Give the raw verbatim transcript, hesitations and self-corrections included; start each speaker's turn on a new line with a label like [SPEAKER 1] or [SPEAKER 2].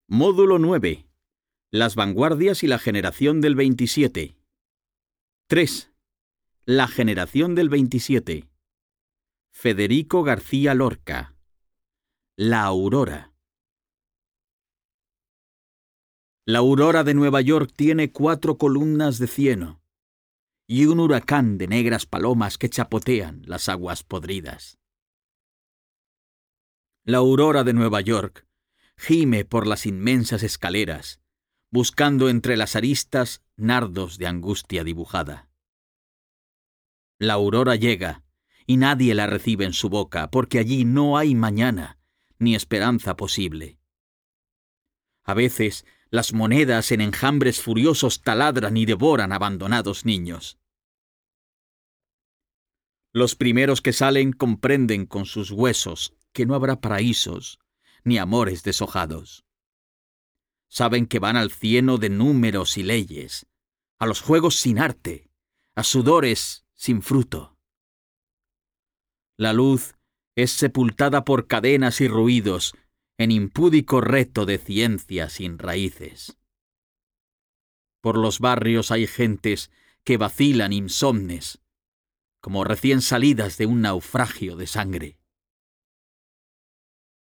[SPEAKER 1] Módulo nueve. Las vanguardias y la generación del veintisiete. tres. La generación del veintisiete. Federico García Lorca. La aurora. La aurora de Nueva York tiene cuatro columnas de cieno y un huracán de negras palomas que chapotean las aguas podridas. La aurora de Nueva York gime por las inmensas escaleras, buscando entre las aristas nardos de angustia dibujada. La aurora llega, y nadie la recibe en su boca, porque allí no hay mañana, ni esperanza posible. A veces, las monedas en enjambres furiosos taladran y devoran abandonados niños. Los primeros que salen comprenden con sus huesos que no habrá paraísos, ni amores deshojados. Saben que van al cieno de números y leyes, a los juegos sin arte, a sudores sin fruto. La luz es sepultada por cadenas y ruidos en impúdico reto de ciencia sin raíces. Por los barrios hay gentes que vacilan insomnes, como recién salidas de un naufragio de sangre.